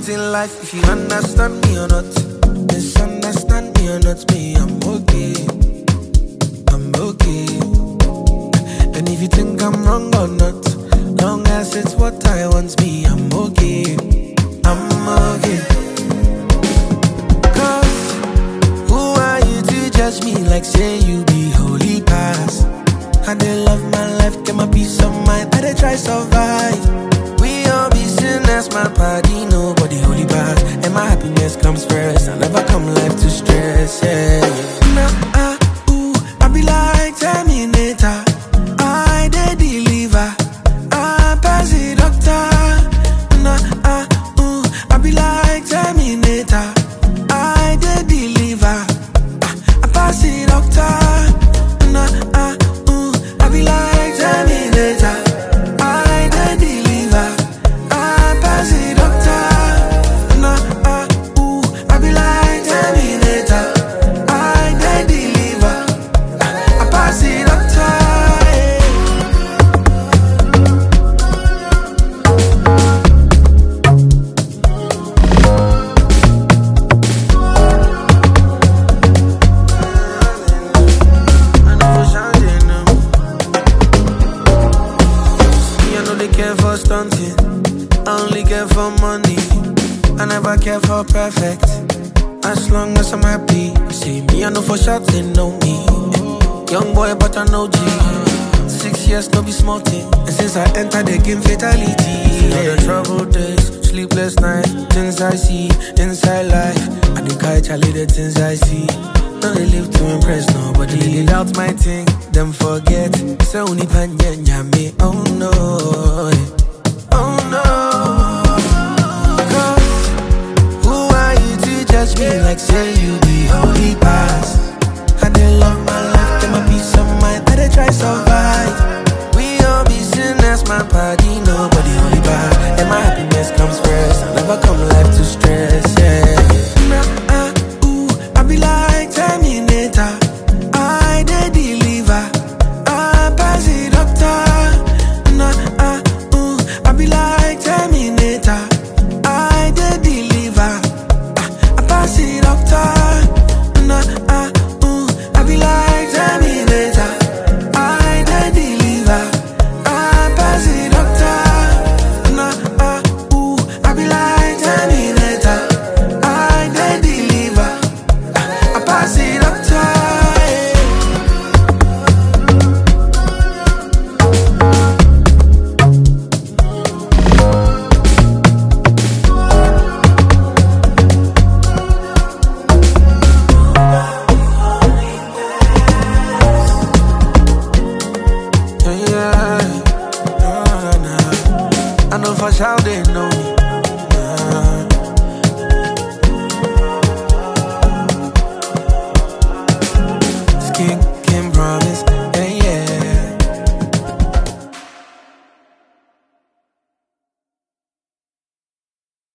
things in life, if you understand me or not. Misunderstand me or not, me, I'm okay. I'm okay. And if you think I'm wrong or not, long as it's what I want, me, I'm okay. I'm okay. Cause who are you to judge me like say you be holy past? I dey love my life, get my peace of mind, I dey try survive. We all be sinners, my body, nobody holy bad. And my happiness comes first, I never come life to stress, yeah. Nah, I be like Terminator, I dey deliver, I pass the doctor. Nah, I be like Terminator, I dey deliver, I pass the doctor. Nah, I be like Terminator, I dey deliver, I pass the doctor. Nah, I be like Terminator, I dey deliver, I pass the doctor. I know for changing them. Me, I know they care for stunting, I only care for money. I never care for perfect, as long as I'm happy. See me, I know for sure they know me. Young boy, but I know G. 6 years, no be small thing. And since I entered the game, fatality. All the troubled days, sleepless nights, things I see inside life. I think I Charlie the things I see. Don't they live to impress nobody. They doubt my thing, them forget. Say only panya me, oh no, oh no. Cause who are you to judge me like say you be holy past?